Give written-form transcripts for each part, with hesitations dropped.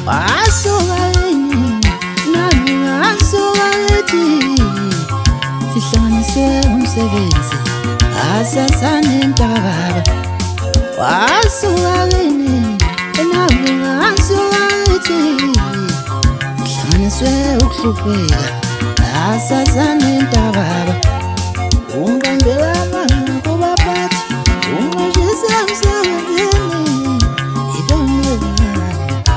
Wasukaini nami ngasukathi sihlanganiswe umsebenzi asasane mtakababa. Wasukaini nami ngasukathi sihlanganiswe ukuhlupheka asasane mtakababa. Ungambela amanga kubaphathi ungashisa emsebenzini idonwebani.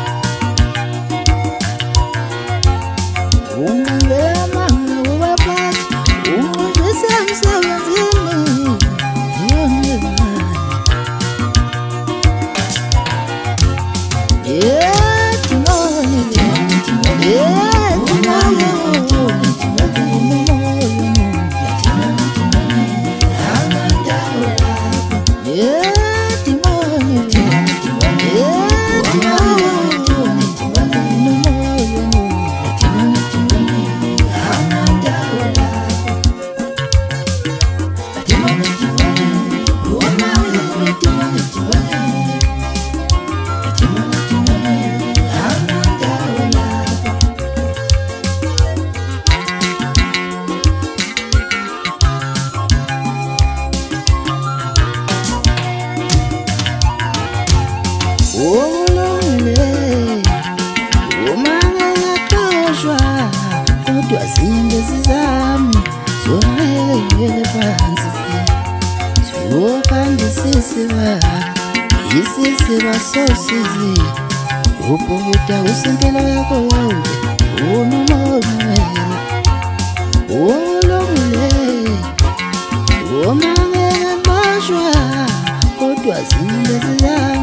Ungambela amanga kubaphathi ungashisa emsebenzini idonwebani. Ulungile umangakhoshwa kodwa zingezi zami zonakele phansi zokhandisisiba isisiba sosizi ubhukuda usempilo yakho yonke unomoya. Ulungile umangakhoshwa kodwa zingezi zami